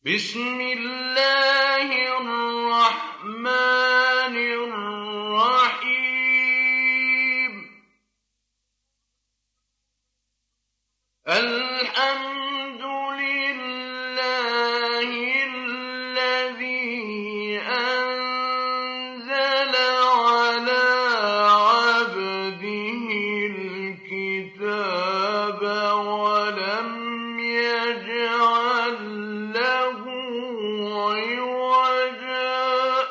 بسم الله الرحمن الرحيم. الحمد لله الذي أنزل على عبده الكتاب ولم يجعل له عوجا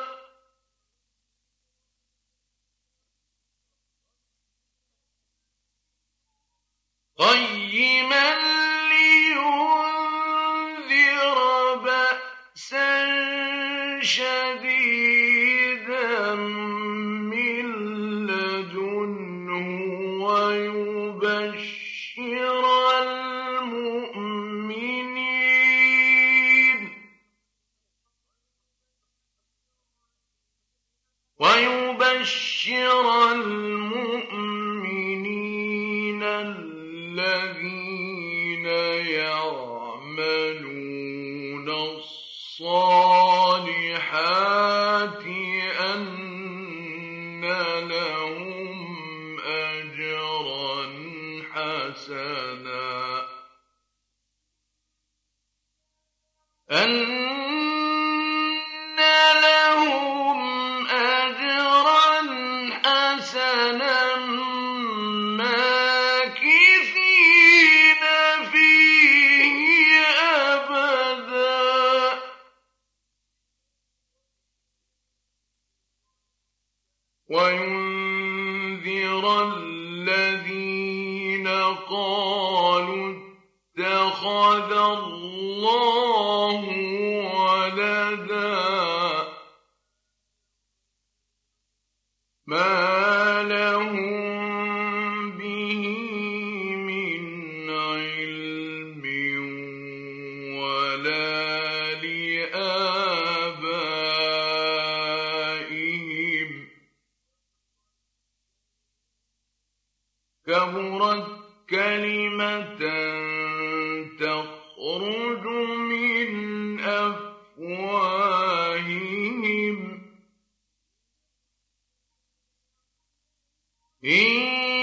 قيما لينذر بأسا شديدا من لدنه ويبشر المؤمنين الذين يعملون الصالحات أن لهم أجرا حسنا ماكثين فيه أبدا وينذر الذين قالوا اتخذ الله ولدا ما لهم به من علم ولا لآبائهم كبرت كلمة تخرج من أفواههم إن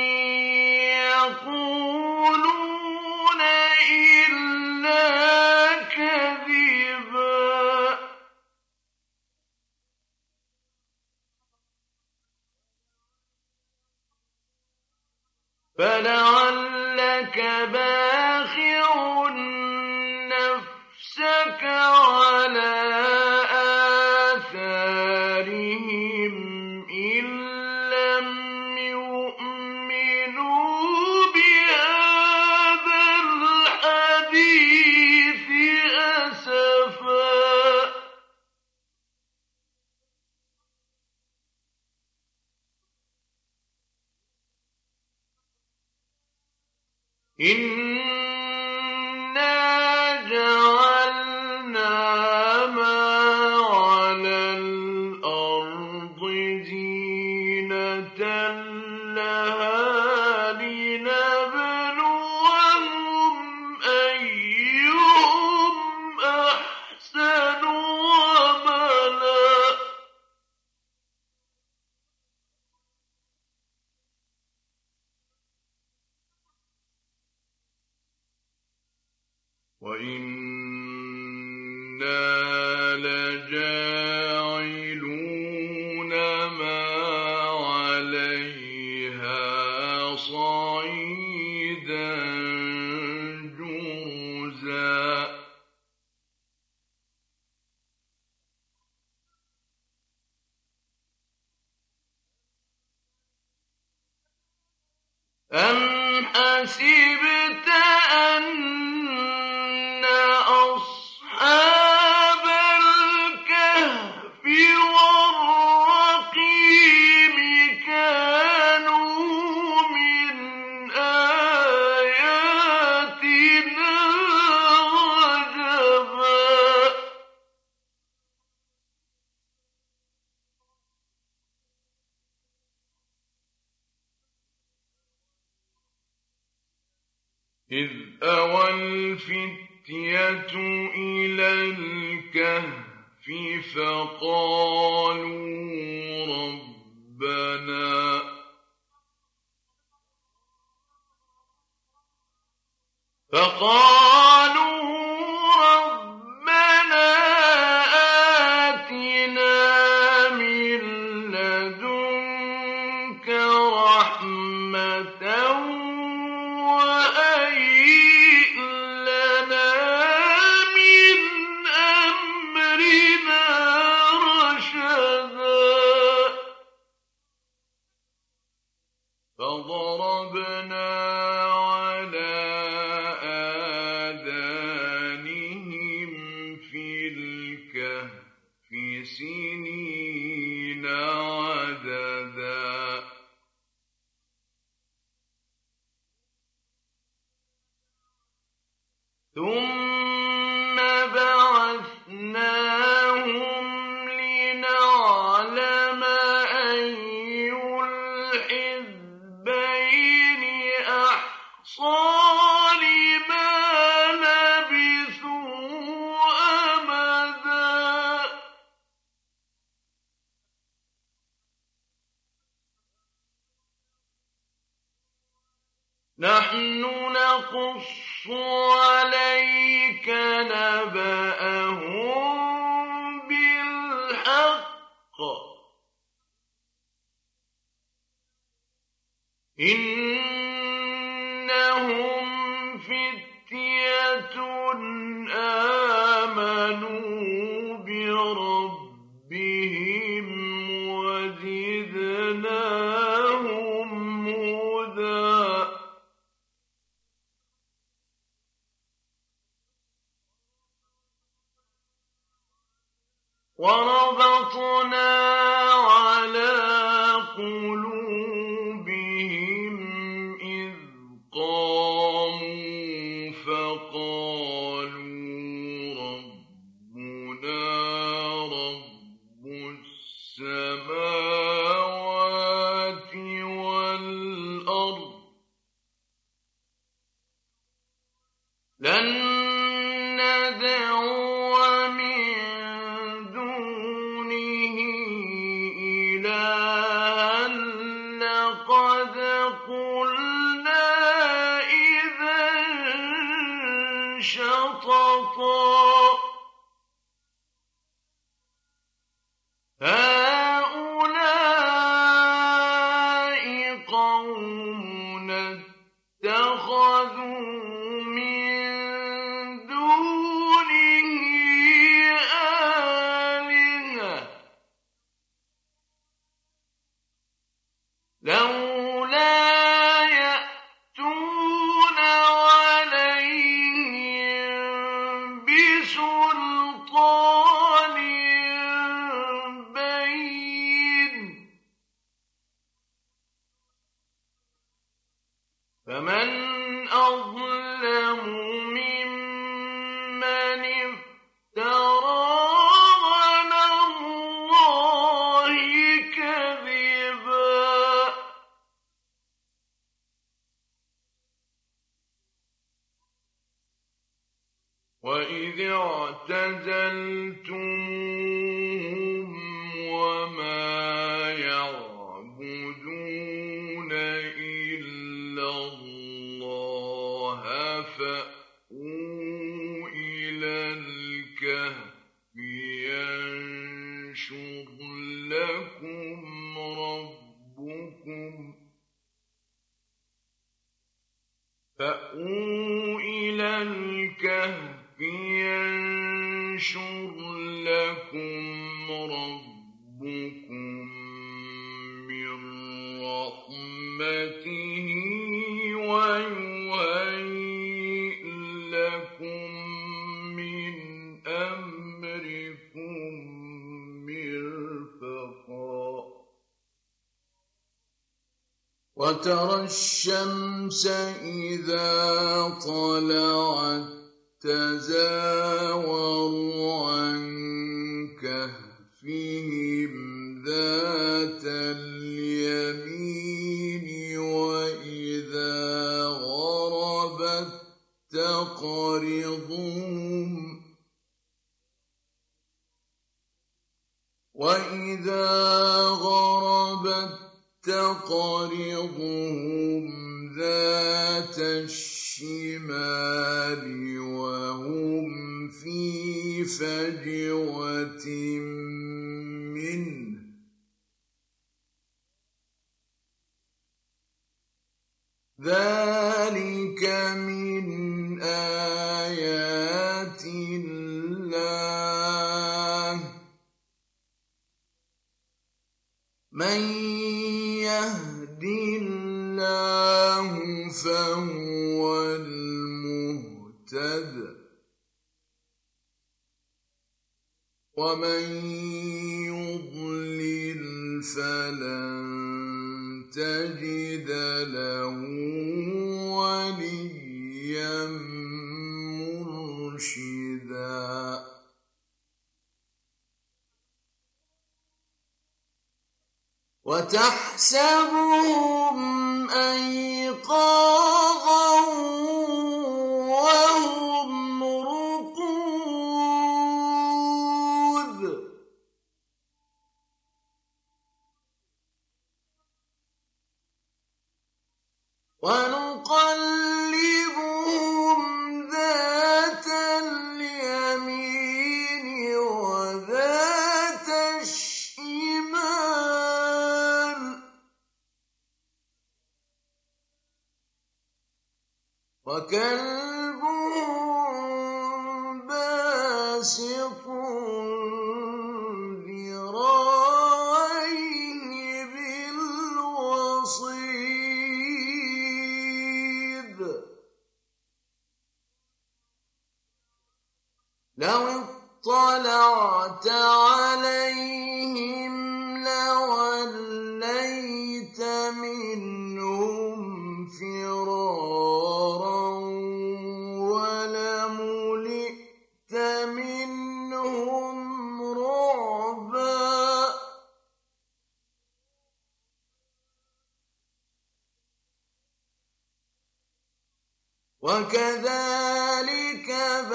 يقولون إلا كذبا فلعلك باخع نفسك على آثارهم إن لم يؤمنوا بهذا الحديث أسفا إنا جعلنا ما على الأرض زينة لها لنبلوهم أيهم أحسن عملا وإنا لجاعلون ما عليها صعيدا جرزا أم حسبت أن أصحاب الكهف والرقيم كانوا من آياتنا عجبا إذ أوى الفتية إلى الكهف فقالوا ربنا آتنا من لدنك رحمة وهيئ لنا من أمرنا رشدا فضربنا على آذانهم في الكهف سنين عددا ثم بعثناهم لنعلم أي الحزبين أحصى لما لبثوا أمدا نحن نقص عليك نبأهم بالحق إنهم فتية آمنوا بربهم وزدناهم هدى وربطنا على قلوبهم إذ قاموا فقالوا ربنا رب السماوات والأرض لن ندعو من دونه إلها لقد قلنا إذا شططا هؤلاء قومنا اتخذوا من دونه آلهة لولا يأتون عليهم بسلطان بين فمن أظلم ممن افترى على الله كذبا وإذ اعتزلتموهم وما يعبدون إلا الله فأووا إلى الكهف ينشر لكم ربكم فأووا إلى الكهف ينشر لكم ربكم من رحمته ويهيئ لكم من أمركم مرفقا وترى الشمس إذا طلعت تزاور عن كهفهم ذات اليمين وإذا غربت تقرضهم وإذا غربت تقرضهم ذات الشمال وهم في فجوة منه ذلك من آيات الله من يهد الله فهو المهتد ومن يضلل فلن تجد له وليا مرشدا وتحسبهم أيقاظا وهم رقود ونقلبهم ذات اليمين وذات الشمال وكلبهم باسط ذراعيه بالوصيد لو اطلعت عليهم لوليت منهم فرارا ولملئت منهم رعبا وكذلك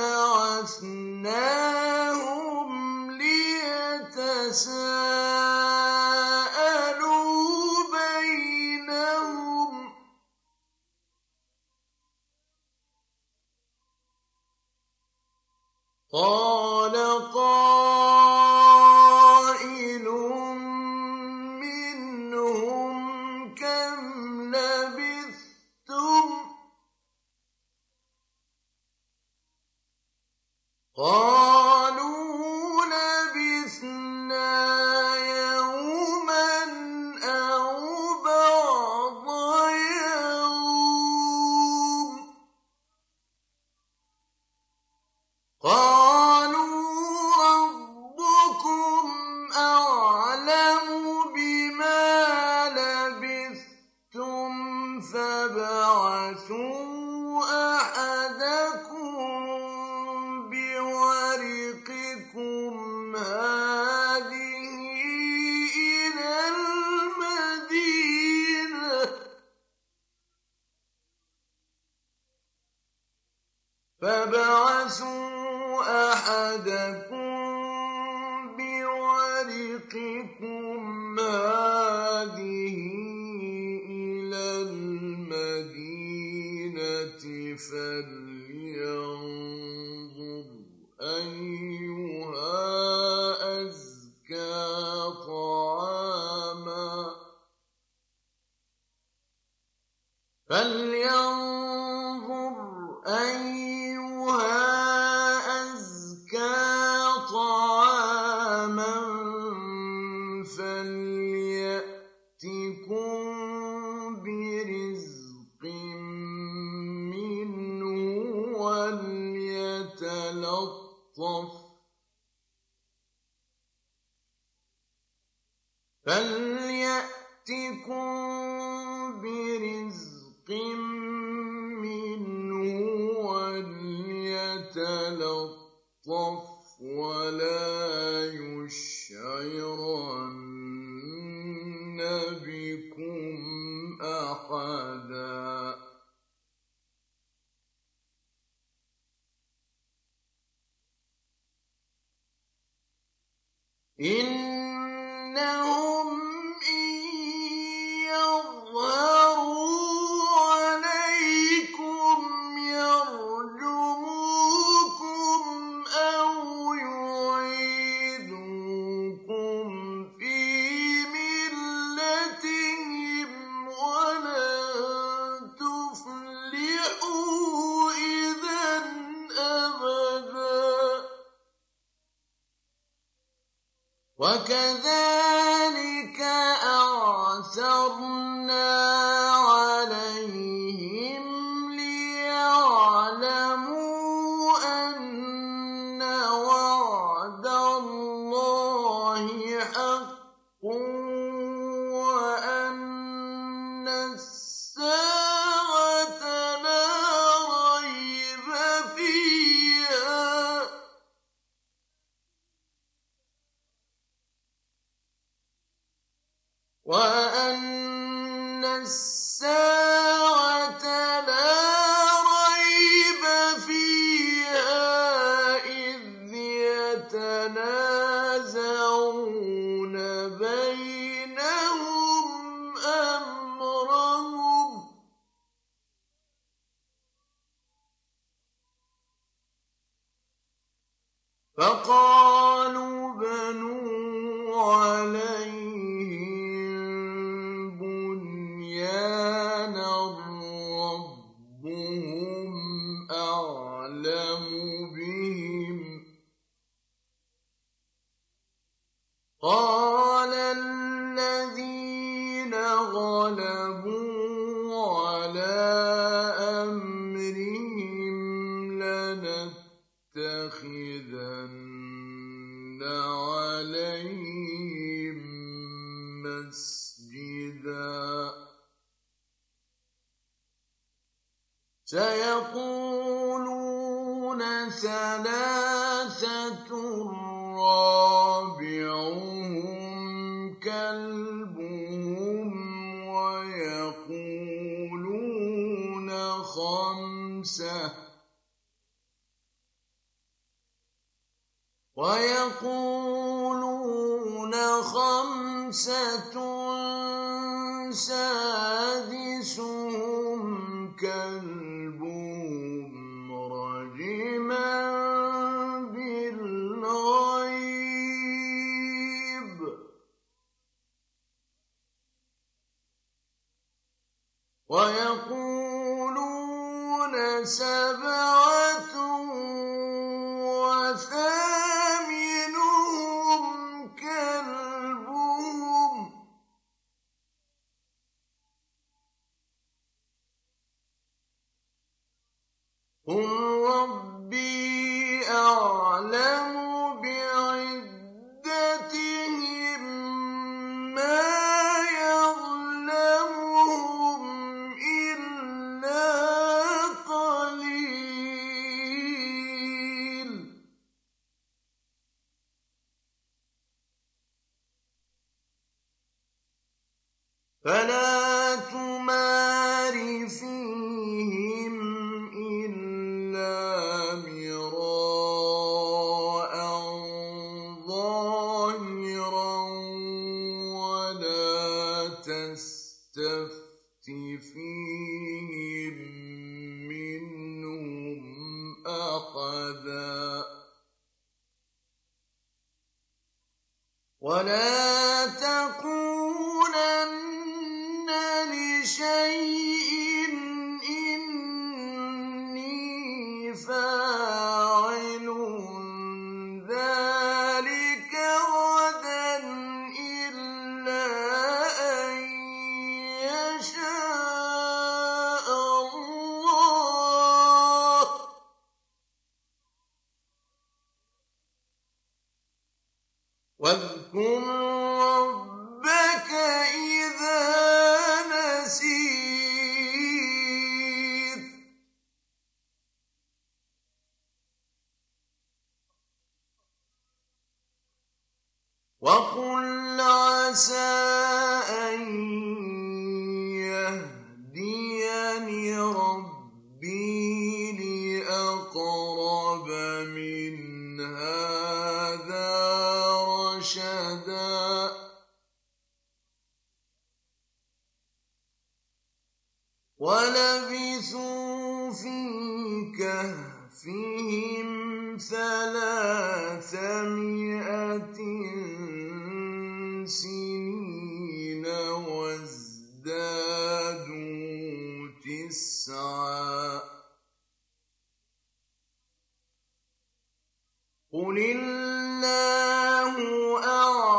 بعثناهم ليتساءلوا بينهم قال قائل منهم كم لبثتم قالوا لبثنا يوما أو بعض يوم قالوا ربكم أعلم بما لبثتم فابعثوا أحدكم بورقكم هذه إلى المدينة فابعثوا أحدكم بورقكم هذه إلى المدينة فلينظر أيها أزكى طعاما فلينظر أيها أزكى طعاما فليأتكم برزق منه وليتلطف ولا يشعرن بكم أحدا إن وكذلك أعثرنا عليهم ليعلموا أن وعد الله حق وأن الساعة لا ريب فيها إذ يتنازعون بينهم أمرهم فقالوا بنوا عليهم بنيانا ربهم أعلم بهم قال الذين غلبوا على أمرهم لنتخذن عليهم مسجدا سيقولون ثلاثة رابعهم كلبهم ويقولون خمسة سادسهم كلبهم رجما بالغيب ويقولون سبعة وثامنهم كلبهم قل ربي أعلم بعدتهم ما يعلمهم إلا قليل فلا تمار فيهم إلا مراء ظاهرا ولا تستفت فيهم منهم أحدا ولا تقولن لشيء إني فاعل ذلك غدا إلا أن يشاء الله واذكر ربك إذا نسيت وقل عسى أن يهديني ربي لأقرب من هذا رشدا ولبثوا في كهفهم 300 سنين وازدادوا 9 قل الله أعلم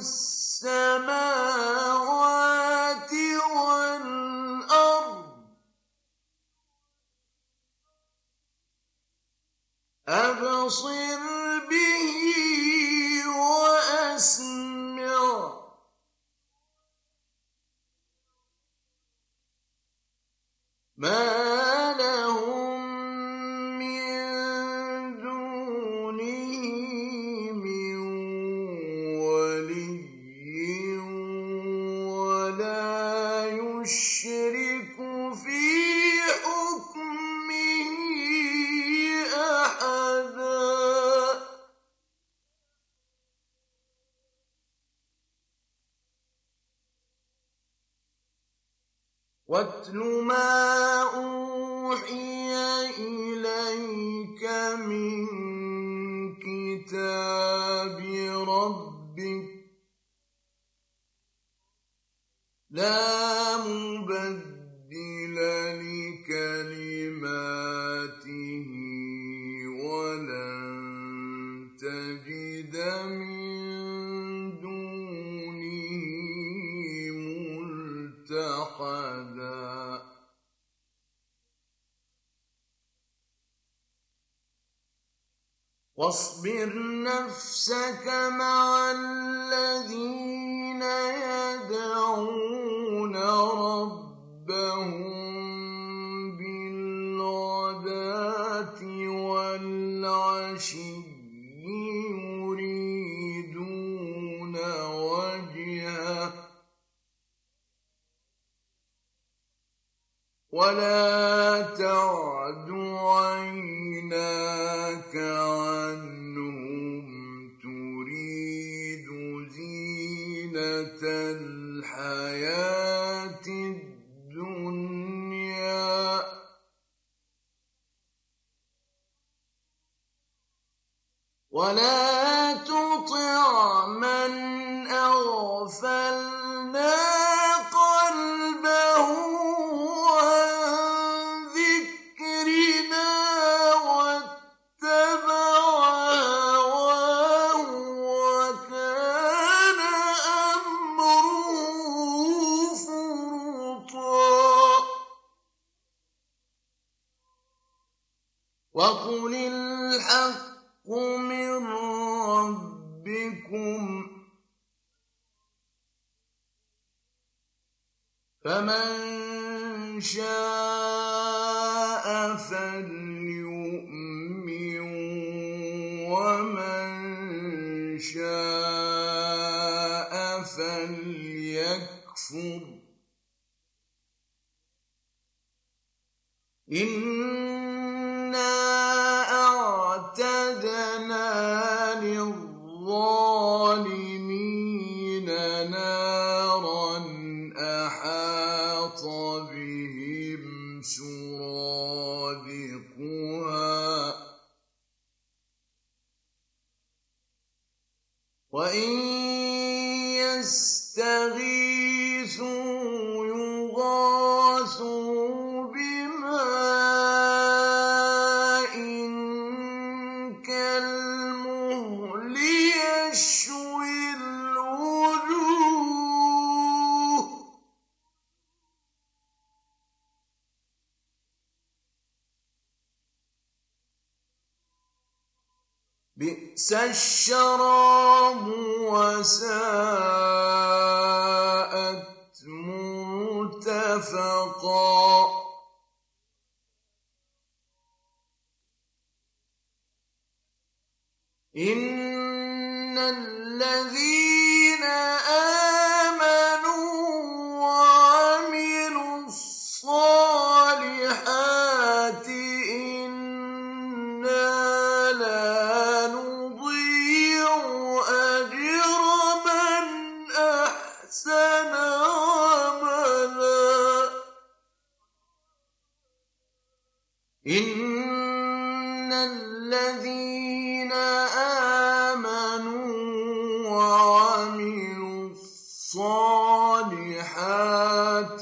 السماوات والأرض أبصر به وأسمع ما لهم من دونه من ولي ولا يشرك في حكمه أحدا واتل ما أوحي إليك من كتاب ربك لا مبدل لكلماته ولن تجد من دونه ملتحدا واصبر نفسك مع الذين يدعون ربهم بالغداة والعشي يريدون وجهه ولا تعد عيناك عنهم تريد زينة الحياة الدنيا ولا تطع من أغفلنا قلبه عن ذكرنا واتبع هواه وكان أمره فرطا وقل الحق من ربكم فمن شاء فليؤمن ومن شاء فليكفر إنا أعتدنا للظالمين نارا أحاط بهم سرادقها وإن يستغيثوا يغاثوا بماء كالمهل يشوي الوجوه بئس الشراب وساءت مرتفقا إن الذين آمنوا وعملوا الصالحات إنا لا نضيع أجر من أحسن عملا إن الذين آمنوا وعملوا الصالحات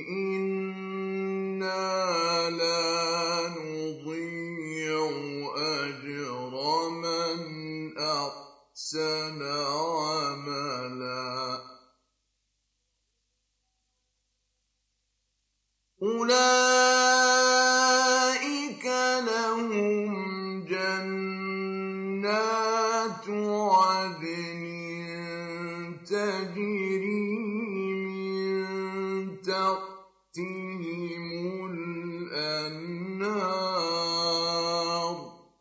إنا لا نضيع أجر من أحسن عملا تجري من تحتهم الأنهار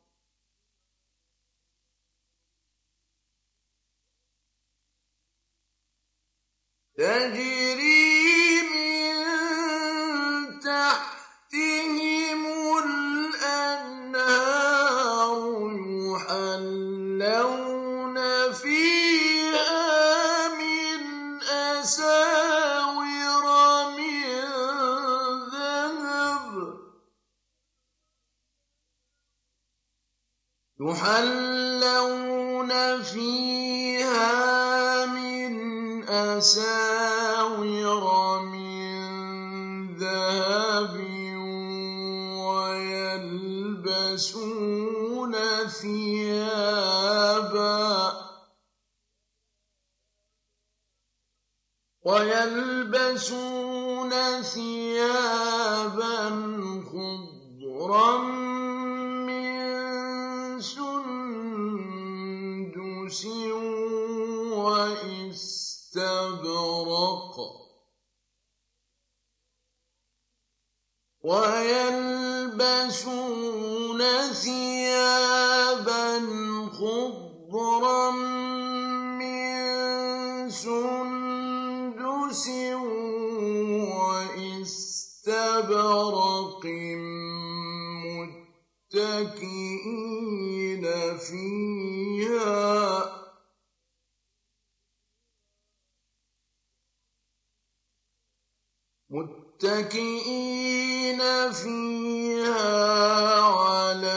يحلون فيها من أساور من ذهب ويلبسون ثيابا خضرا من سندس واستبرق متكئين فيها على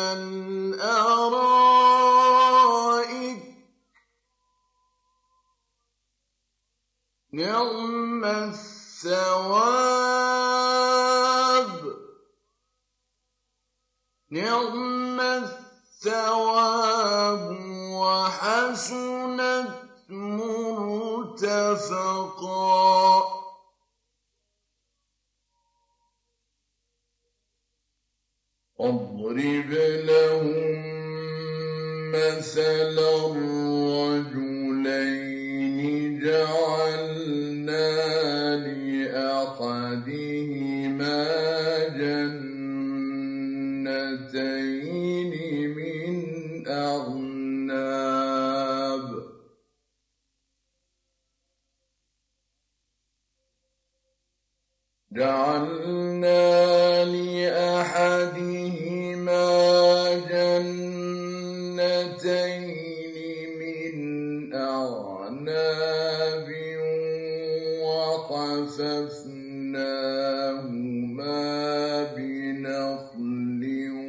الأرائك نعم الثواب وحسنت مرتفقا واضرب لهم مثل الرجلين جعلنا لأحدهما جنتين من أعناب وحففناهما بنخل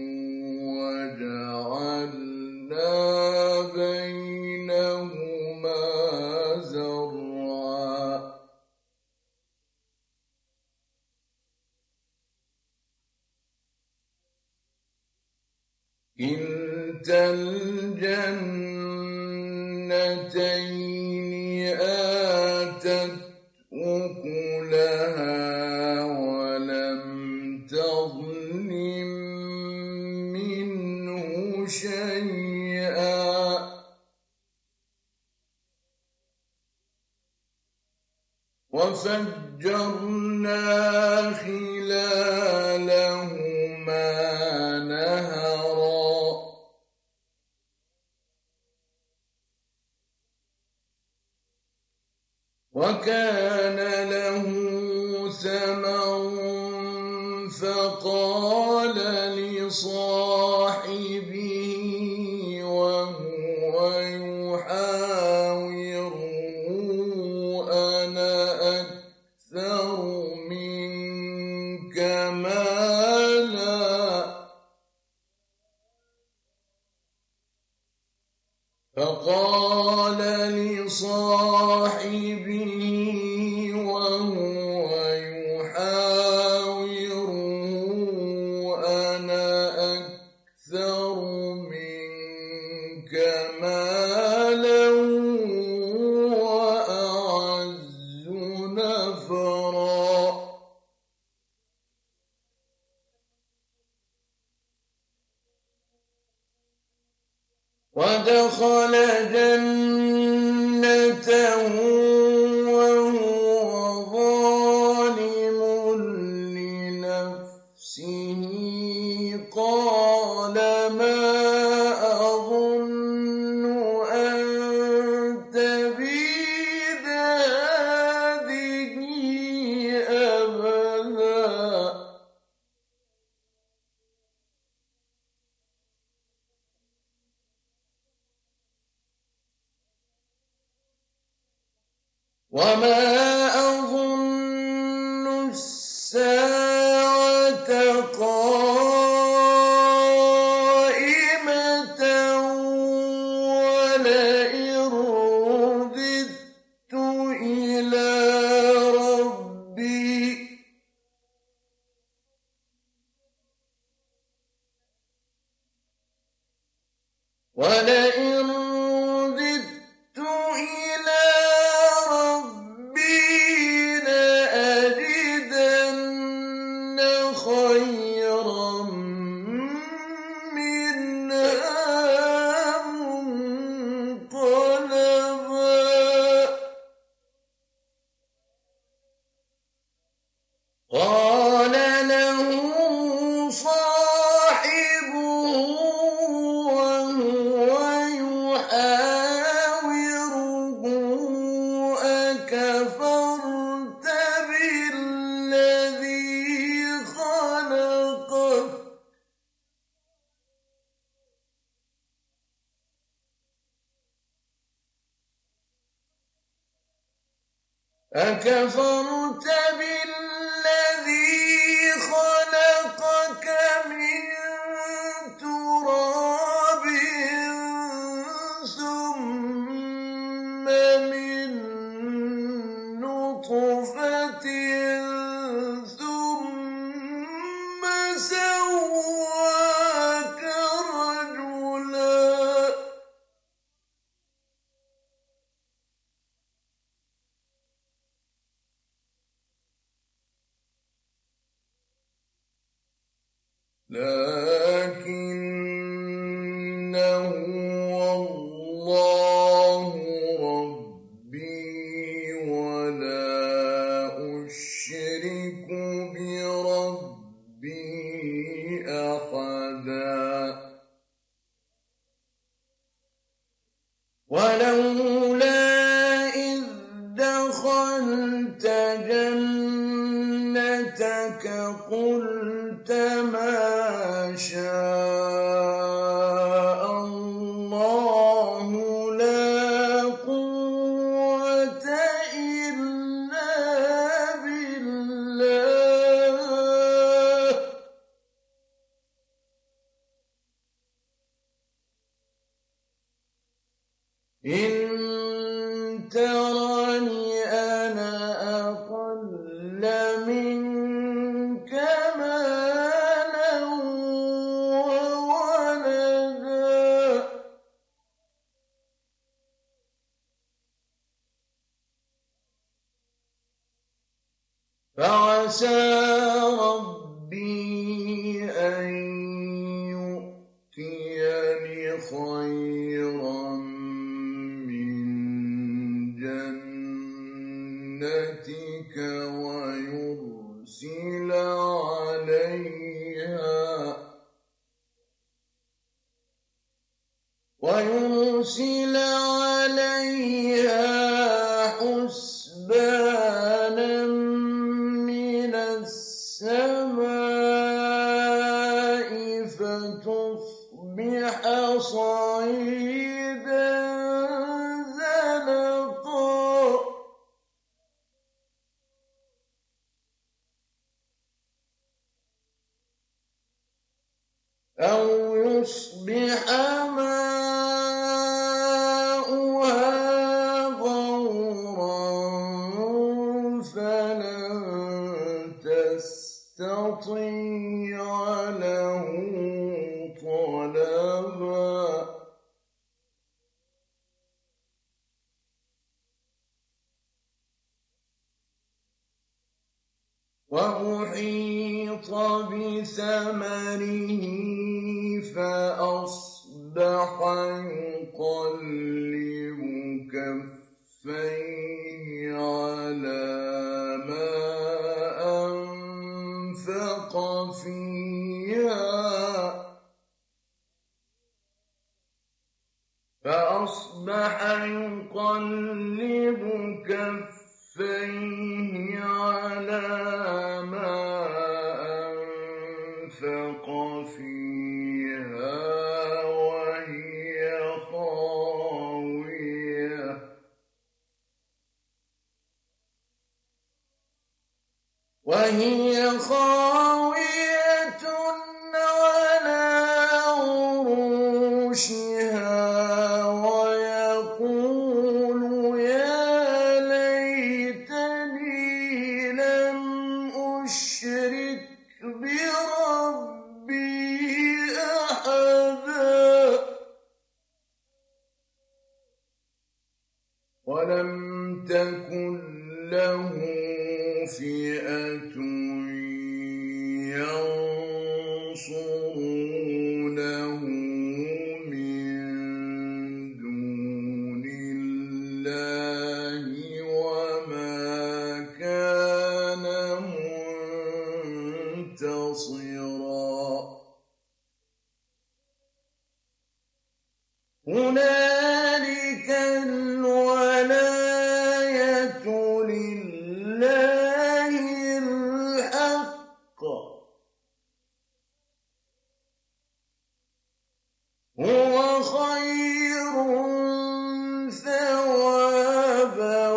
وجعلنا بينهما زرعا كلتا الجنتين آتت أكلها ولم تظلم منه شيئا وفجرنا خلالهما نهرا وكان له ثمر فقال لصاحبه وهو يحاوره أنا أكثر منك مالا فقال لصاحبه وهو يحاوره أنا أكثر منك مالا وأعز نفرا ودخل جنته وما أظن الساعة قائمة ولئن رددت إلى ربي لأجدن خيرا منها منقلبا قال له صاحبه وهو يحاوره أكفرت بالذي خلقك من تراب ثم من نطفة ثم سواك رجلا لكن هو الله ربي ولا أشرك بربي أحدا ولولا إذ دخلت جنتك قلت ما شاء الله لا قوة إلا بالله إن ترني أنا أقل منك مالا وولدا فعسى ربي أن يؤتيني خيرا من جنتك ويرسل عليها حسبانا من السماء فتصبح صعيدا زلقا أو يصبح ماؤها غورا فلن تستطيع له طلبا وأحيط بثمره فأصبح يقلب كفيه على ما أنفق فيها على ما أنفق فيها وهي خاوية وهي خاوية على عروشها ويقول يا ليتني لم أشرك بربي أحدا ولم تكن له فئة ينصرونه من دون الله وما كان منتصرا هنالك الولاية لله الحق هو خير ثوابا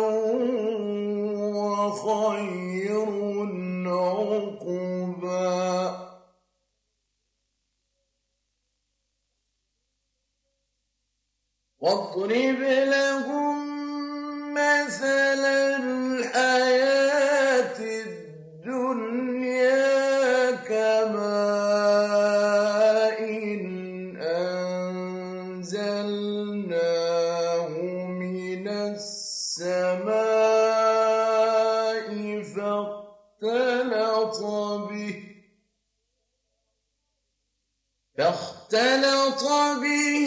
وخير عقبا واضرب لهم مثل الحياة الدنيا كماء أنزلناه من السماء فاختلط به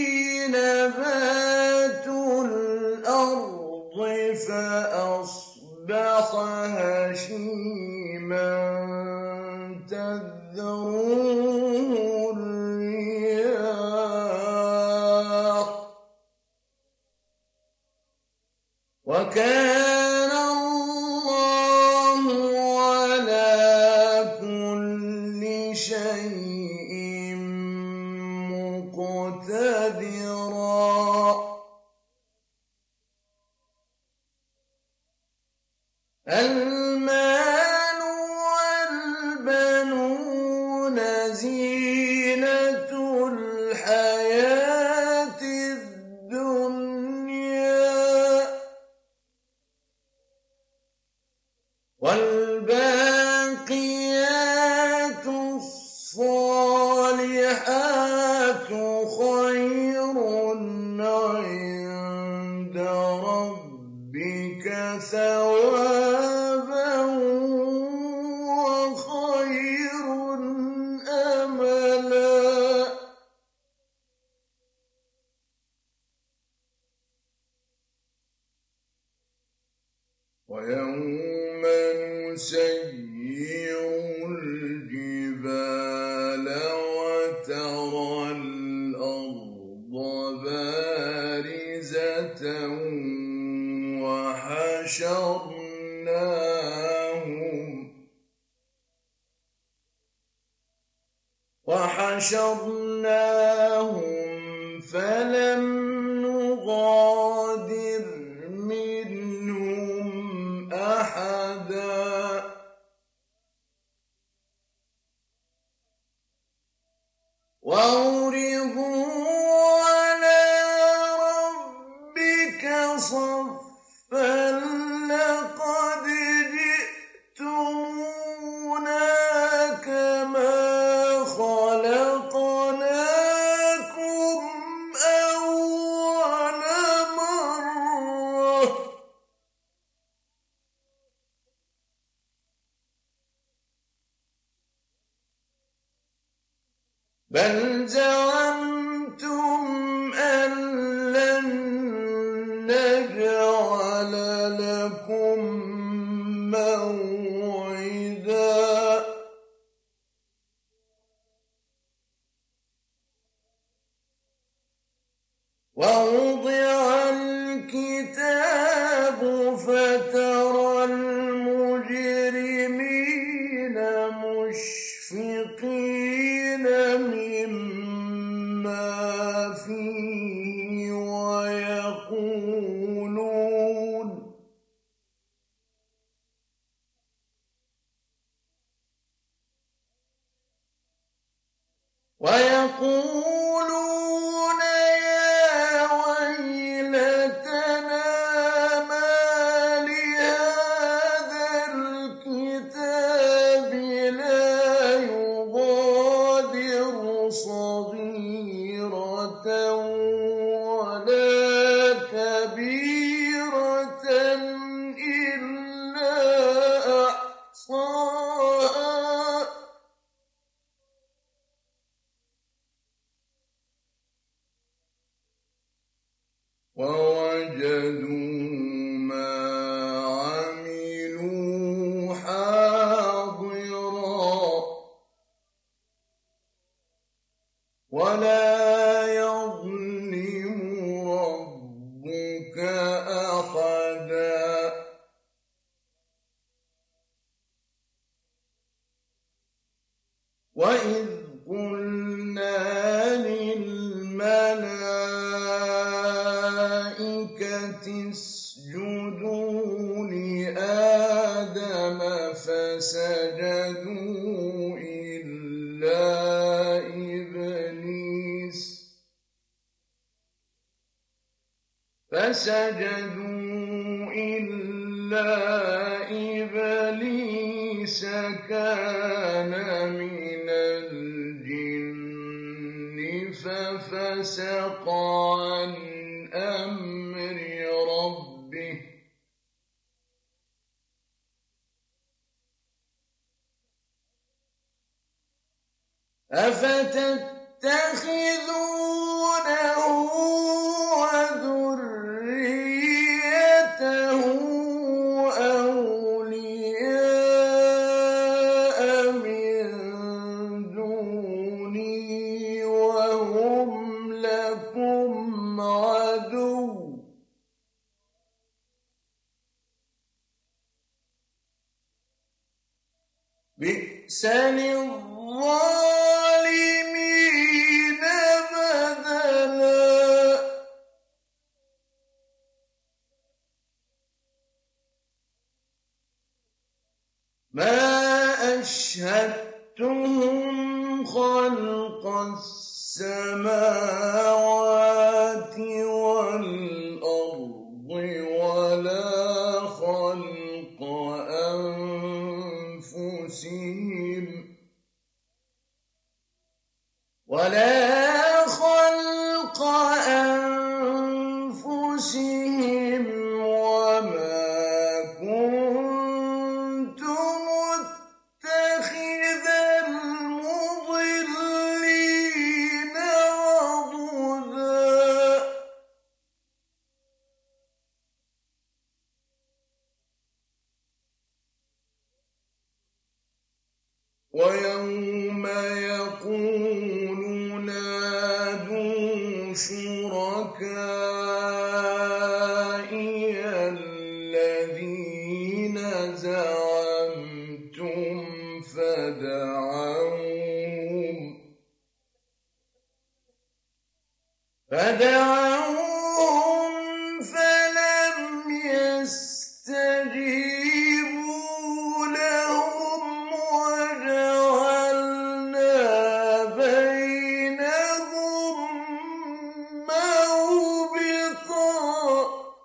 نبات الأرض فأصبح هشيما تذروه الرياح وكان الله على كل شيء مقتدرا المال والبنون زينة الحياة الدنيا والباقيات الصالحات خير عند ربك ثوابا وخير أملا ويوم نسير الجبال وترى الأرض بارزة وحشرناهم فلم نغادر منهم أحدا وعرضوا على ربك صفا لقد جئتمونا كما خلقناكم أول مرة بل زعمتم أن لن نجعل لكم موعدا ووضع الكتاب فترى المجرمين مشفقين مما فيه ويقولون يقولون يا ويلتنا ما لهذا الكتاب لا يغادر صغيرة ولا كبيرة إلا أحصاها ووجدوا ما عملوا حاضرا ولا يظلم ربك أحدا وإذ قلنا للملائكة اسجدوا لآدم فسجدوا إلا إبليس كان من الجن ففسق عن أمر ربه أفتتخذونه وذريته أولياء من دوني وهم لكم عدو بئس للظالمين بدلا ما أشهدتهم خلق السماوات والأرض ولا خلق أنفسهم وما كنت متخذ المضلين عضدا ويوم يقول نادوا شركائي الذين زعمتم فدعوهم فلم يستجيبوا لهم وجعلنا بينهم موبقا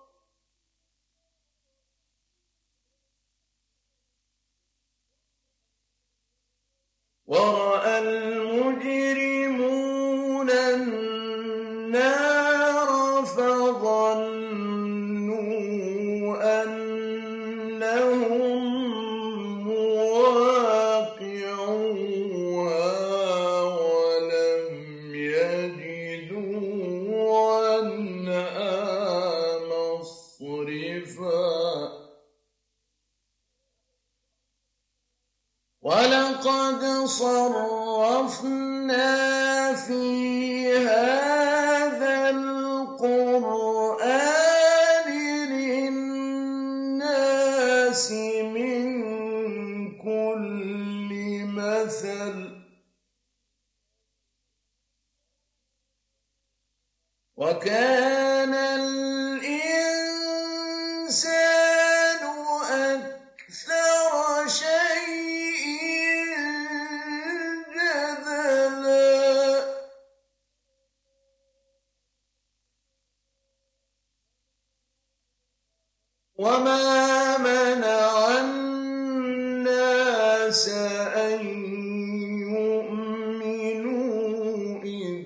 ورأى المجرمون النار فظنوا أنهم مواقعوها ولم يجدوا عنها مصرفا ولقد صرفنا في هذا القرآن للناس من كل مثل وكان الإنسان أكثر شيء جدلا وما منع الناس أن يؤمنوا إذ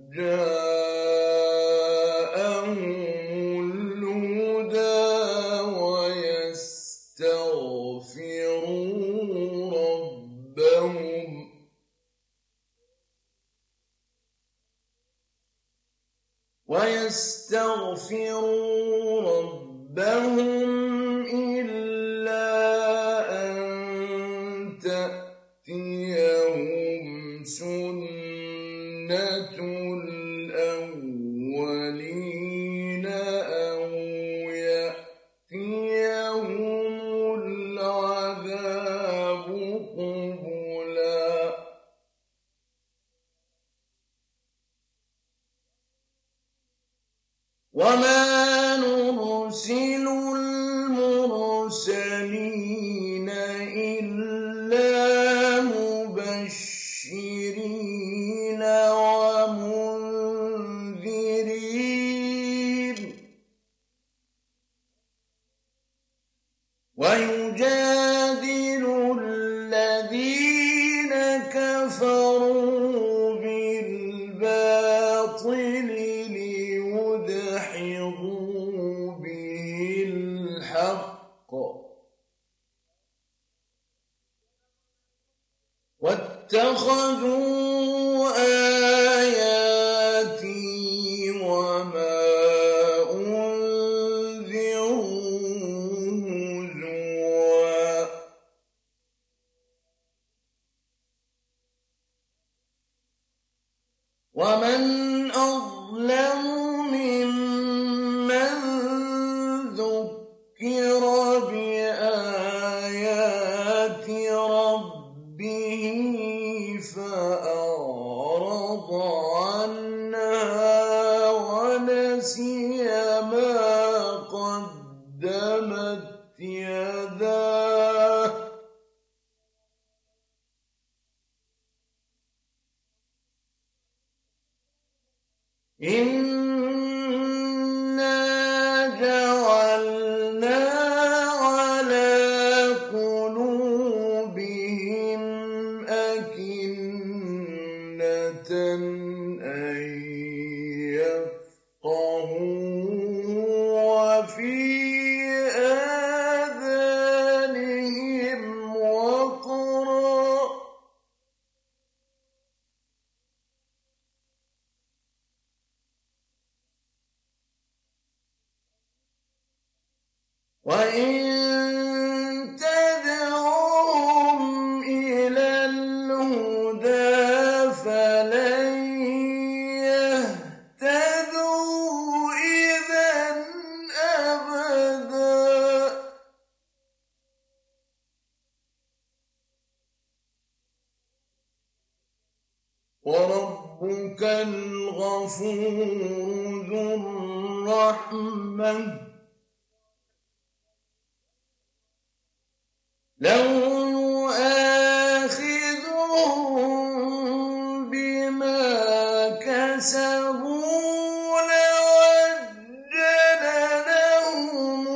جاءهم الهدى ويستغفروا ربهم إلا أن تأتيهم سنة الأولين أو يأتيهم العذاب قبلا وما نرسل المرسلين إلا مبشرين ومنذرين ويجادل الذين كفروا بالباطل ليدحضوا به الحق واتخذوا آياتي وما أنذروا هزوا ومن أظلم ممن ذكر بآيات ربه فأعرض عنها ونسي ما قدمت يداه إنا جعلنا على قلوبهم أكنة أن يفقهوا وفي آذانهم وقرا وإن تدعوهم إلى الهدى فلن يهتدوا إذا أبدا وربك الغفور ذو الرحمة لو يؤاخذهم بما كسبوا لعجل لهم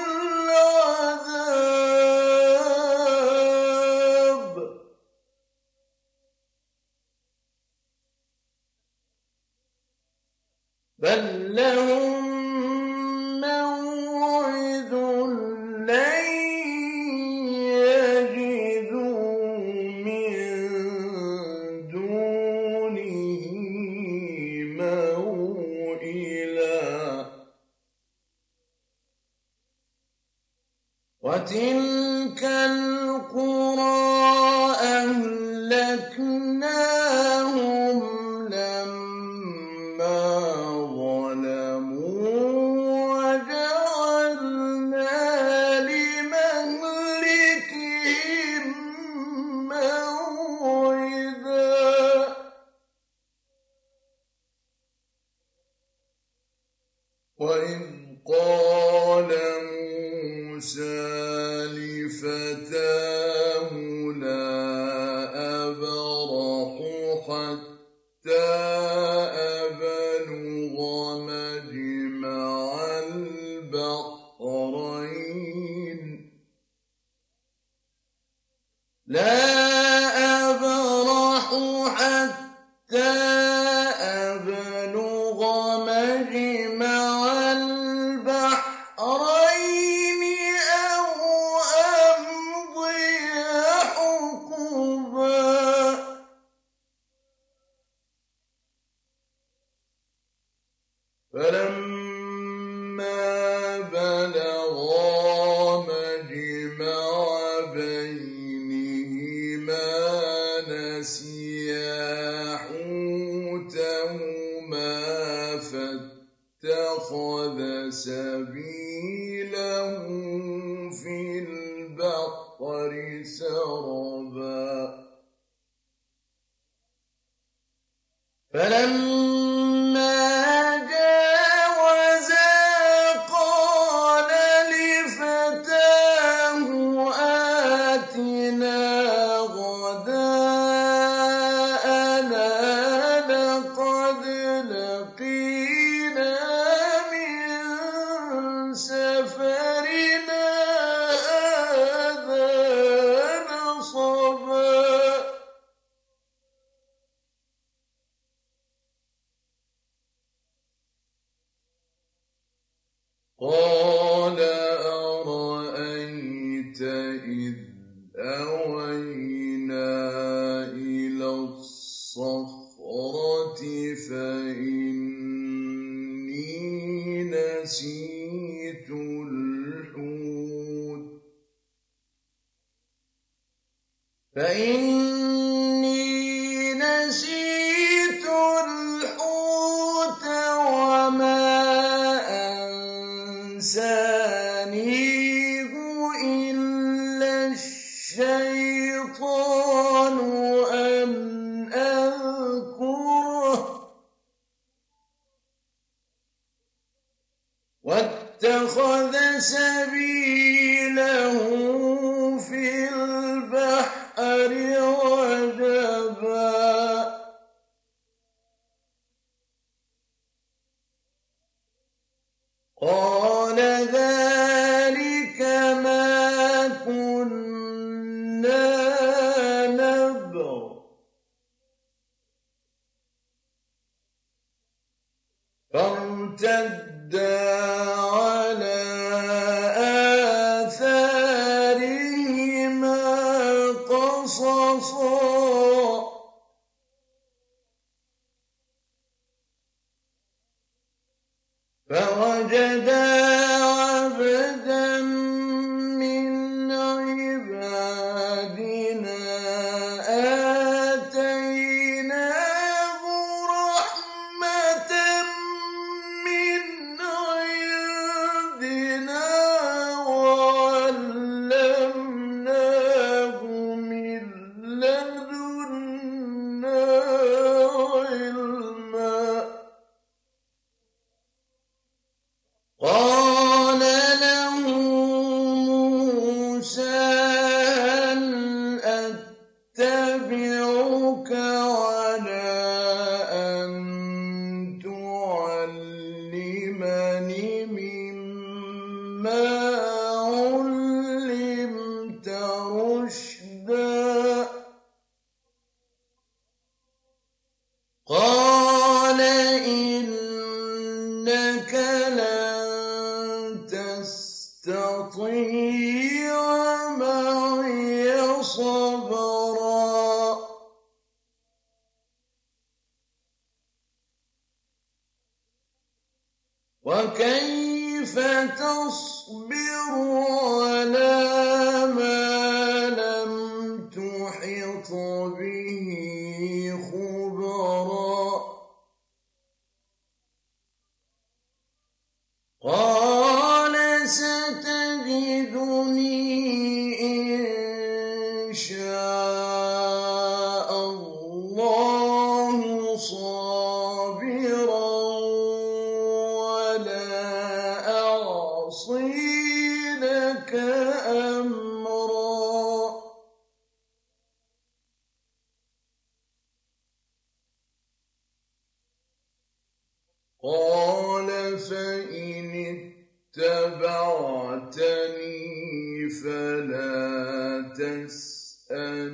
العذاب بل لهم موعد لن يجدوا من دونه موئلا وتلك القرى أهلكناهم لما ظلموا وجعلنا لمهلكهم موعدا وإذ قال موسى لفتاه لا أبرح لا أبرح حتى أبلغ مجمع البحرين أو أمضي حقبا فلما بلغا مجمع بينهما نسيا حوتهما فاتخذ سبيله في البحر سربا فلما جاوزا قال لفتاه آتنا غداءنا لقد لقينا من سفرنا هذا نصبا قال أرأيت إذ أوينا إلى الصخرة فإني نسيت الحوت وما أنسانيه إلا الشيطان أن أذكره واتخذ سبيله في البحر عجبا قال ذلك ما كنا نبغ فارتدا على آثارهما قصصا فوجدا عبدا من عبادنا آتيناه رحمة من عندنا وعلمناه من لدنا علما قال له موسى هل أتبعك على أن تعلمني مما علمت رشدا قال إنك لن تستطيع معي صبرا وكيف تصبر على ما لم تحط به خبرا قال ستجدني إن شاء الله صابرا ولا أعصي لك أمرا قال فإن اتبعتني فلا تسألني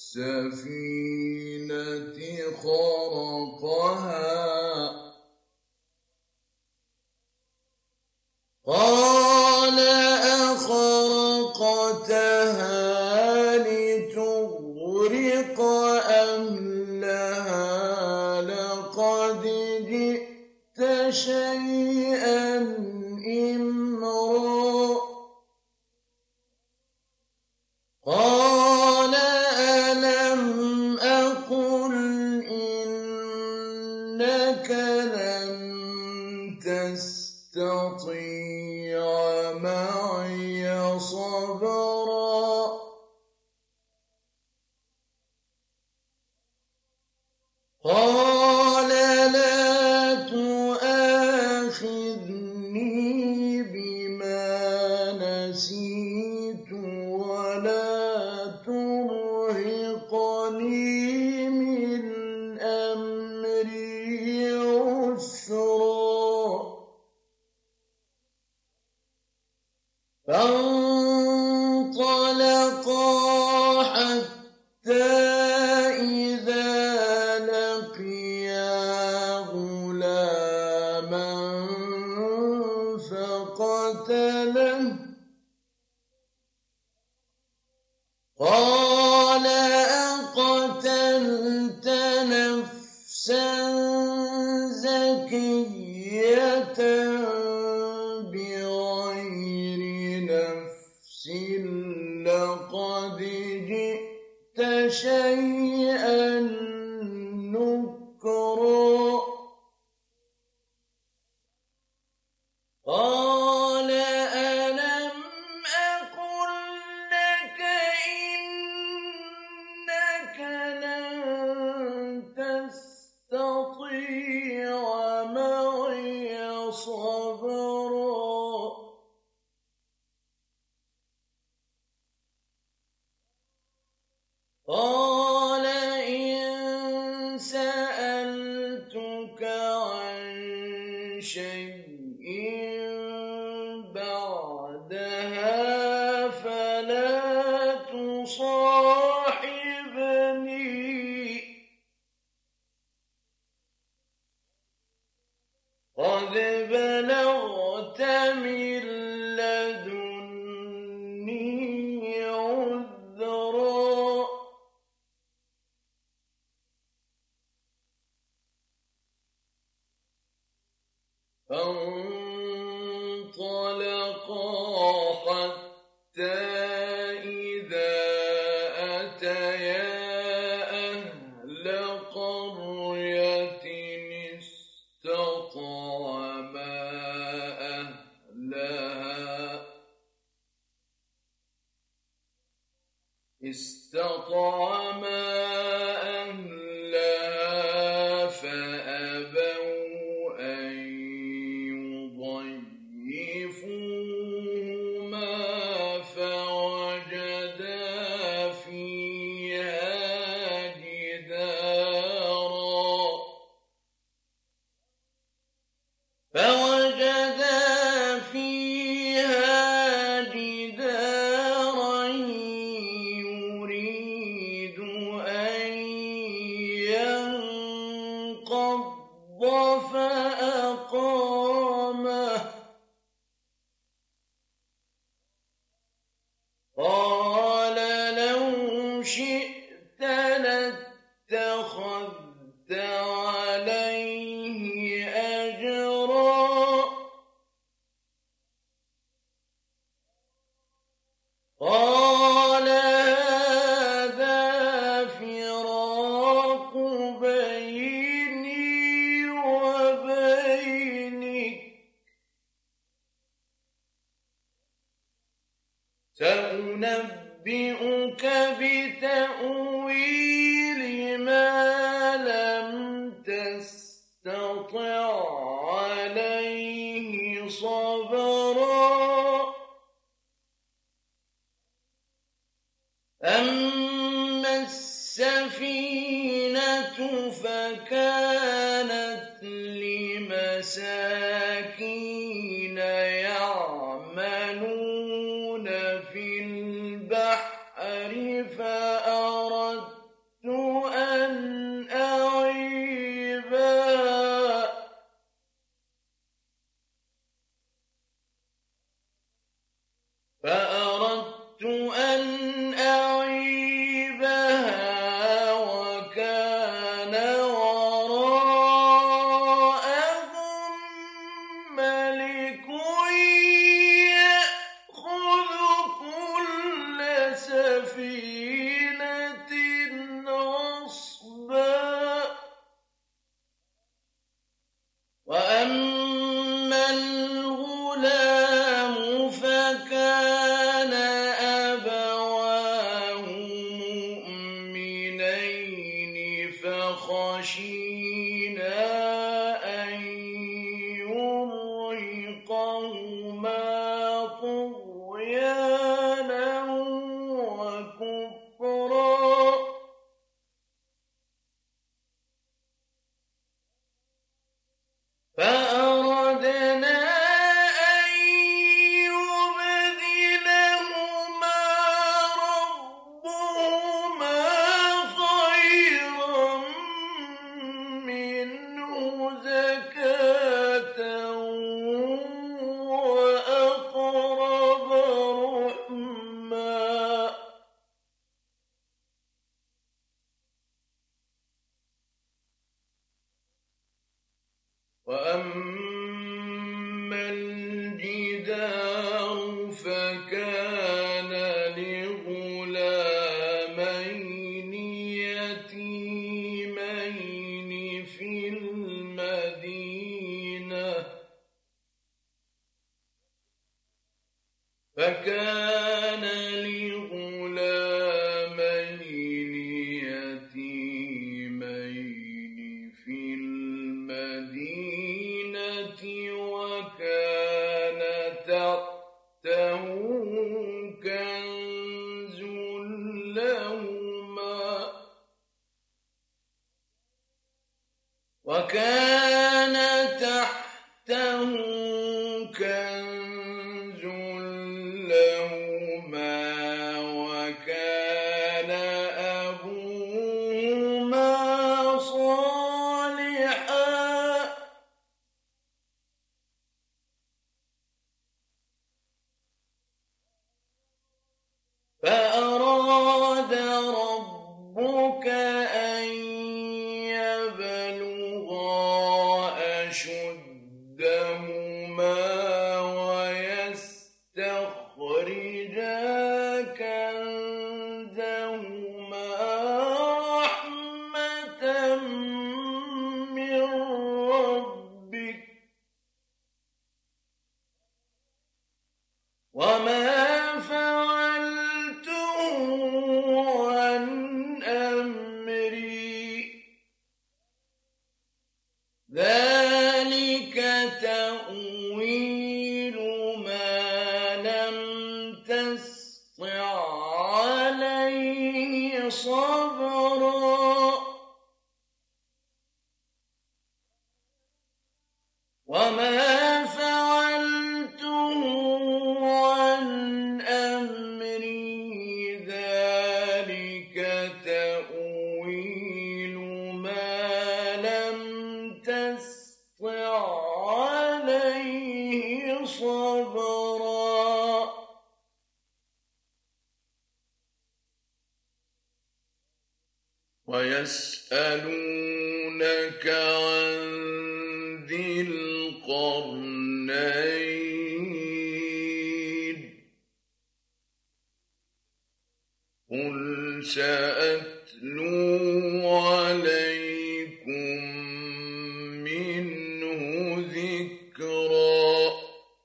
السفينة خرقها قال أخرقتها لتغرق أهلها لقد جئت شيئا إمرا قال ألم أقل إنك لن تستطيع معي صبرا قال لا تؤاخذني بما نسيت ولا ترهقني من أمري عسرا فانطلقا حتى إذا لقيا غلاما فقتله قال أقتلت نفسا زكية بغير نفس لقد جئت شيئا نكرا قال ألم أقل لك إنك لن تستطيع معي صبرا قال إن سألتك عن شيء بعدها فلا تصاحبني قد بلغت من لدني عذرا فانطلقا حتى إذا أتيا أهل قرية استطعما أهلها فأبوا أن يضيفوهما فوجدا فيها جدارا يريد أن ينقض فأقامه قال لو شئت لاتخذت عليه أجرا قال هذا فراق بيني وبينك سأنبئك بتأويل ما لم تستطع عليه صبرا أما السفينة فكانت لمساكين يعملون في البحر فأردت خشينا أن يرهقهما طغيانا وكفرا فأردنا أن يبدلهما ربهما خيرا منه زكاة وأقرب رحما وأما الجدار فكان لغلامين يتيمين في المدينة وكان تحته كنز لهما وكان أبوهما صالحا فأراد ربك أن يبلغا أشدهما ويستخرجا كنزهما رحمة من ربك وما فعلته عن أمري ذلك تأويل ما لم تسطع عليه صبرا وما فعلته عن أمري ذلك تأويل ما لم تسطع عليه صبرا ويسألونك عن ذي القرنين قل سأتلو عليكم منه ذكرا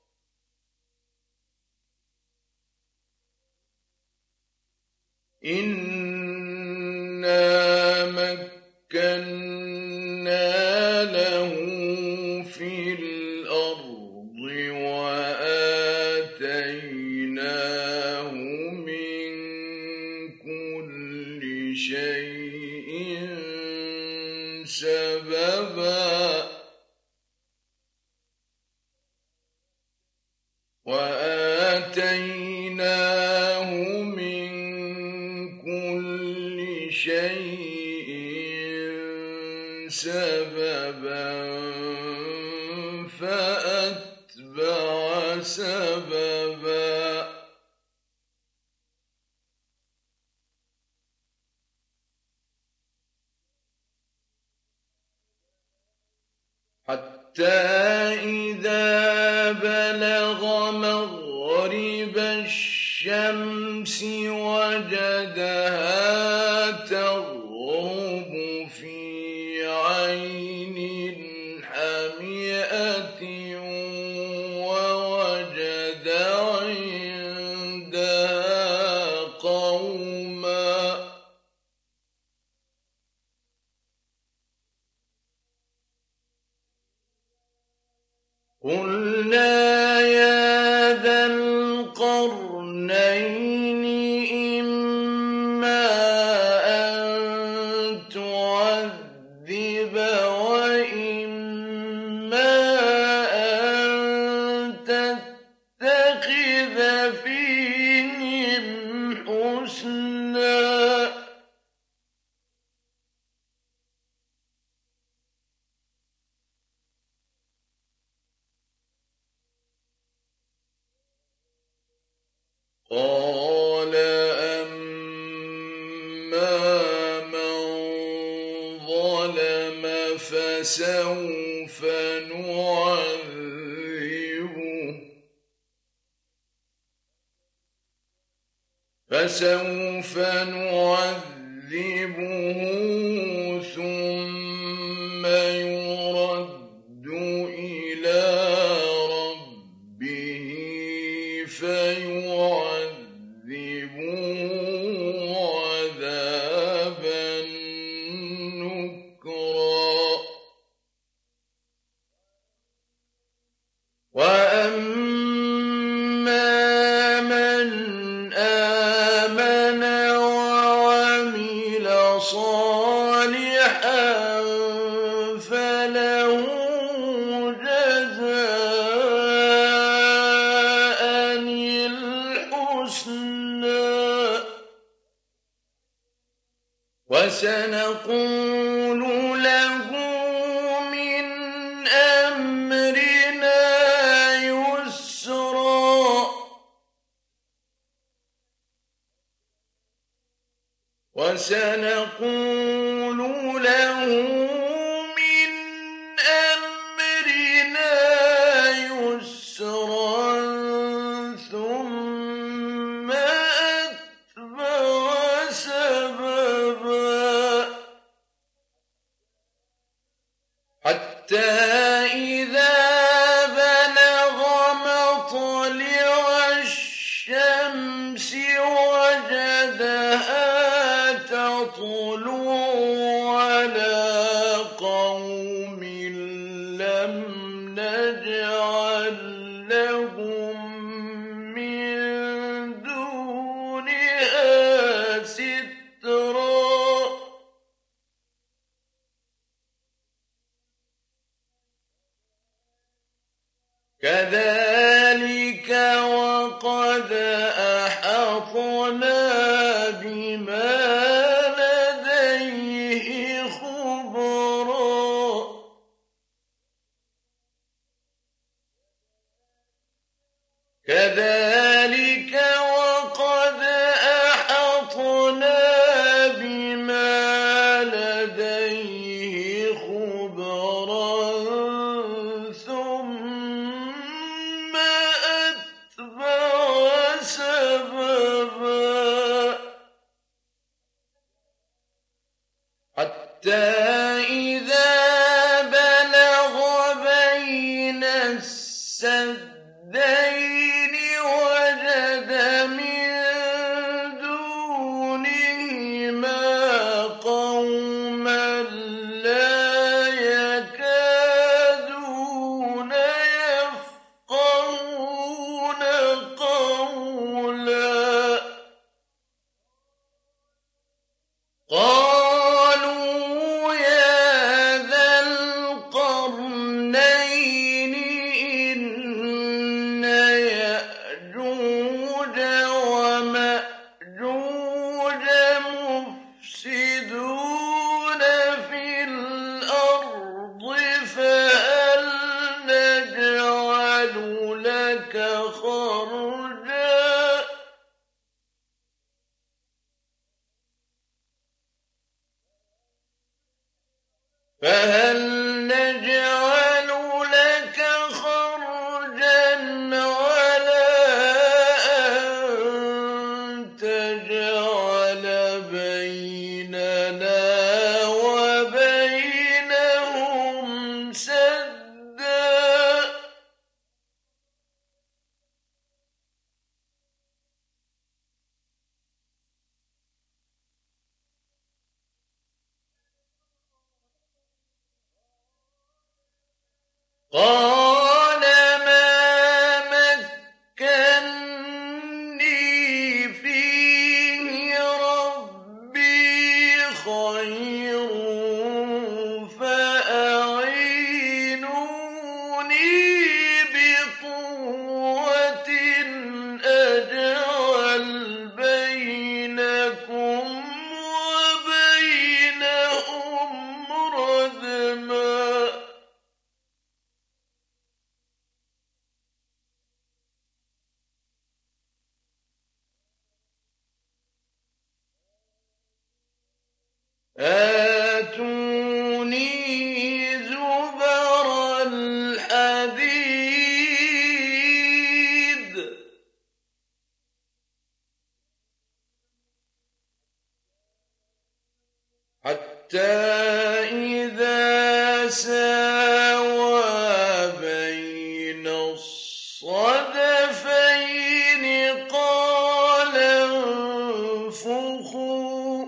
إنا مكنا له في الأرض وآتيناه من كل شيء سببا وآتيناه من كل شيء سببا فأتبع سببا حتى إذا بلغ مغرب الشمس وجدها تغرب في عين حمئة ووجد عندها قوما قال أما من ظلم فسوف نعذبه ثم يرد إلى ربه فيعذبه عذابا نكرا وأما من آمن وعمل صالحا فله جزاء الحسنى وسنقول له من أمرنا يسرا وسنقول له من أمرنا يسرا ثم أتبع سببا حتى إذا بلغ مطلع الشمس وجدها تطلع على قوم لم نجعل لهم من دونها سترا كذلك وقد أحطنا بما لديه خبرا كذلك وقد أحطنا بما لديه خبرا ثم أتبع سببا حتى إذا بلغ بين السدين وجد من دونهما قوما لا يكادون يفقهون قولا قالوا يا ذا القرنين إن يأجوج ومأجوج مفسدون في الأرض فهل نجعل لك خرجا فهل نجعل لك خرجا على أن تجعل بيننا وبينهم سدا قال ما مكني فيه ربي خير فأعينوني بقوة أجعل بينكم وبينهم ردما آتوني زبر الحديد حتى إذا ساوى بين الصدفين قال انفخوا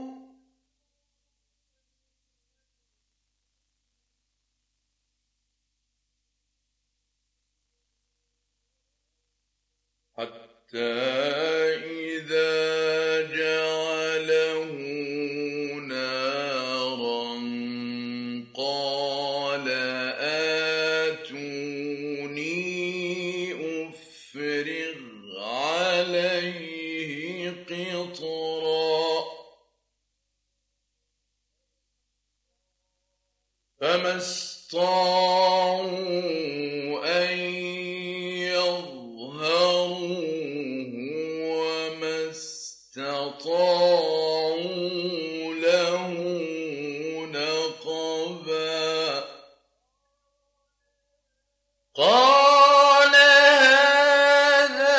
حتى إذا جعله نارا قال آتوني أفرغ عليه قطرا فما استطاعوا أن يظهروه وما استطاعوا له نقبا قال هذا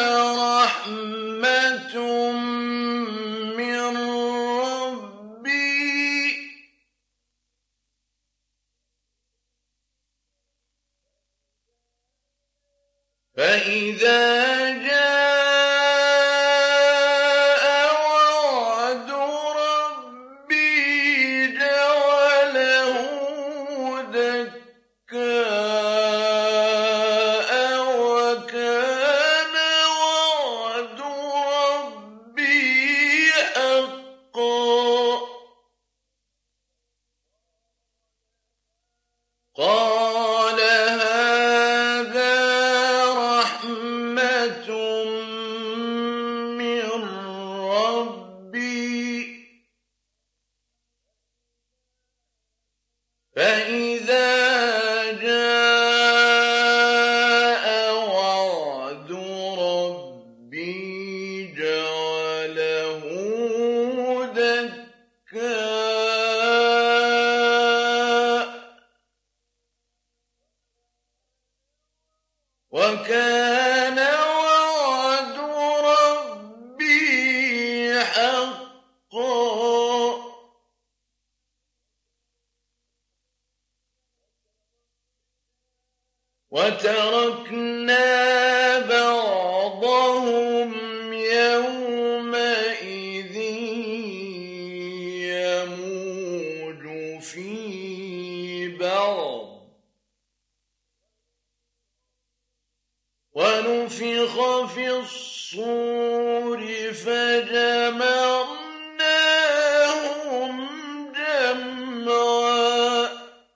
رحمة من ربي فإذا جاء وعد ربي جعله دكاء وكان وعد ربي حقا قال هذا رحمة من ربي فإذا جاء وعد ربي جعله دكاء وكان وعد ربي حقا وتركنا بعضهم يومئذ يموج في بعض ونفخ في الصور فجمعناهم جمعا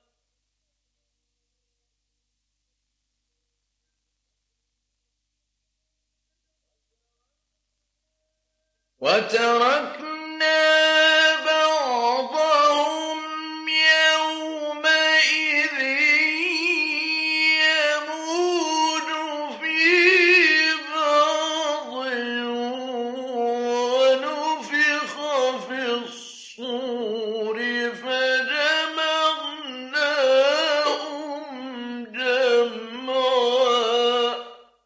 وتركنا بعضهم يومئذ يموج في بعض ونفخ في الصور فجمعناهم جمعا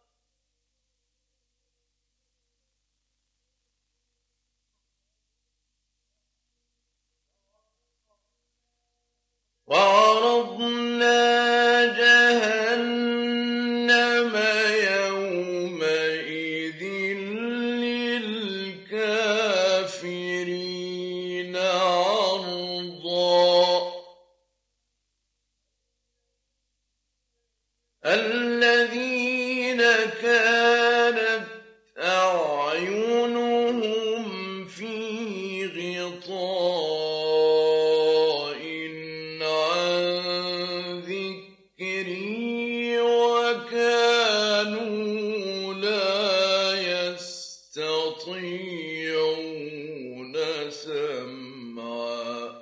وعرضنا جهنم يومئذ للكافرين عرضا الذين كانت أعينهم في غطاء عن ذكري وكانوا لا يستطيعون سمعا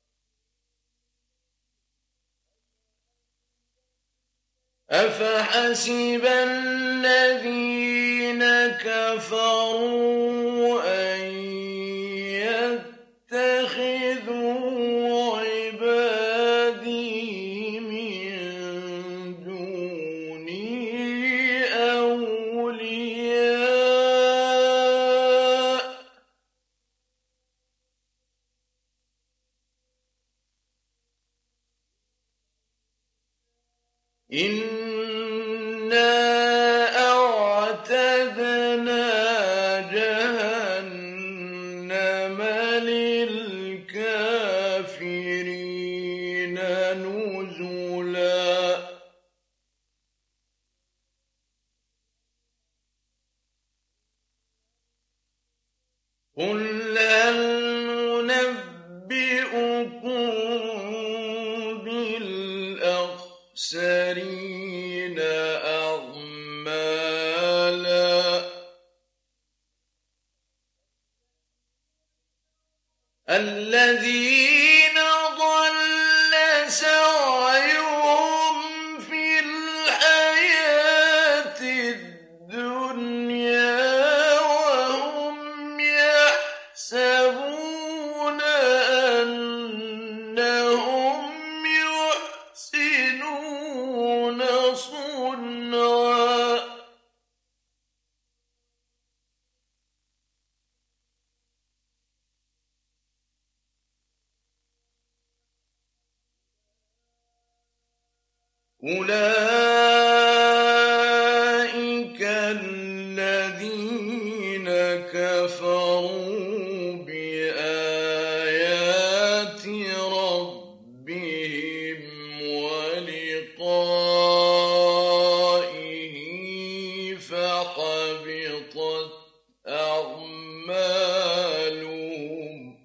أفحسب الذين كفروا أن يتخذوا إنا أعتدنا جهنم للكافرين نزلا قل هل ننبئكم بالأخسرين أعمالا الذين ضل سعيهم في الحياة الدنيا وهم يحسبون أنهم يحسنون صنعا أولئك الذين كفروا بآيات ربهم ولقائه فحبطت أعمالهم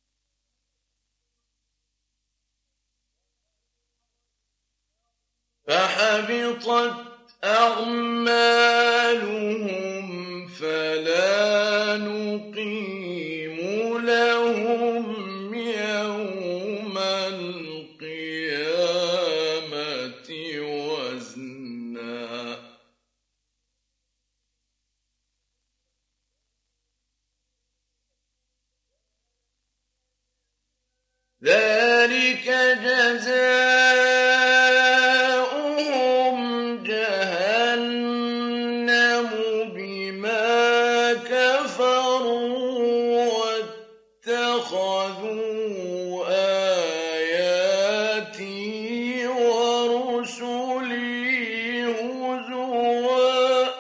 فلا نقيم لهم يوم القيامة وزنا ذلك جزاؤهم جهنم بما كفروا واتخذوا آياتي ورسلي هزوا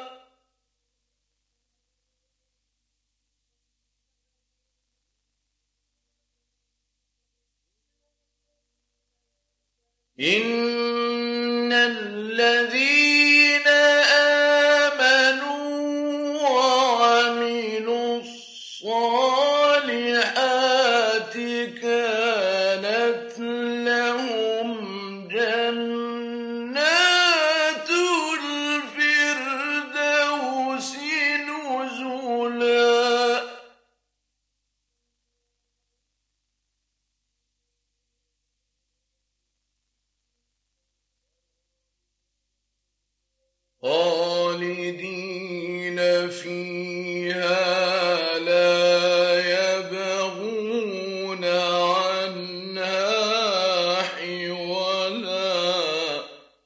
إن الذين آمنوا وعملوا الصالحات كانت لهم جنات الفردوس نزلا خالدين فيها لا يبغون عنها حولا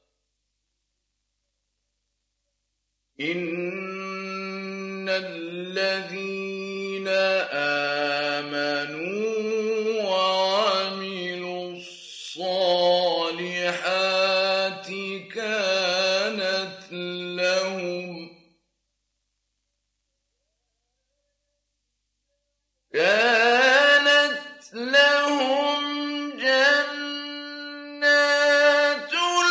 إن الذين آمنوا وعملوا الصالحات كانت لهم جنات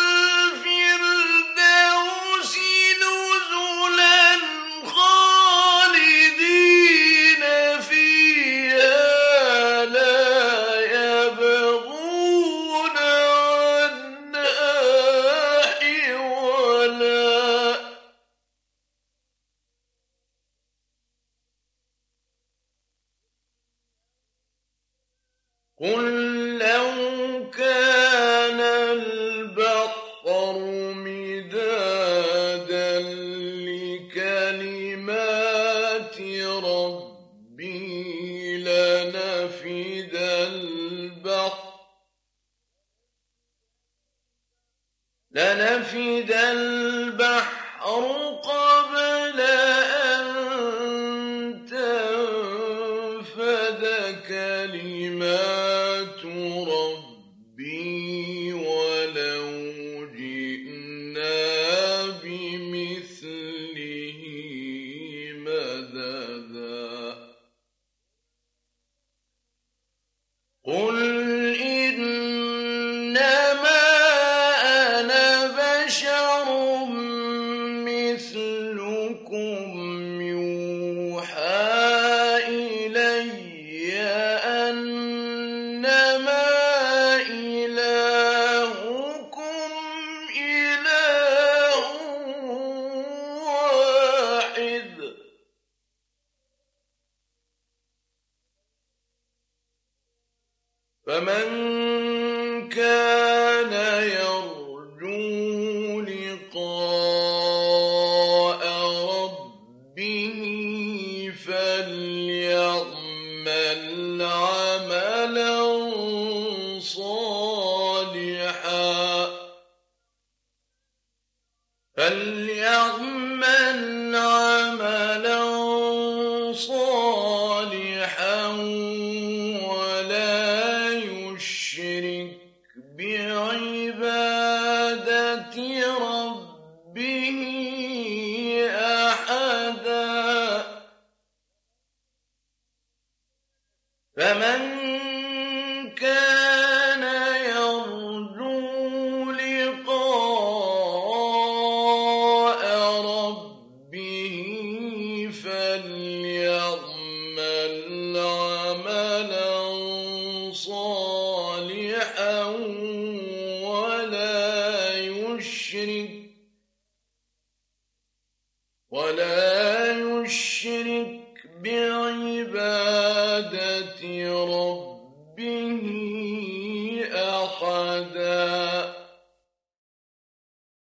الفردوس نزلا خالدين فيها لا يبغون عنها حولا قل لو كان البحر مدادا لكلمات ربي لنفد البحر قبل أن تنفد كلمات ربي ولو جئنا فمن كان يرجو لقاء ربه فليعمل عملا صالحا ولا يشرك بعبادة ربه أحدا فمن كان يرجو لقاء ربه فليعمل عملا صالحا ولا يشرك بعبادة ربه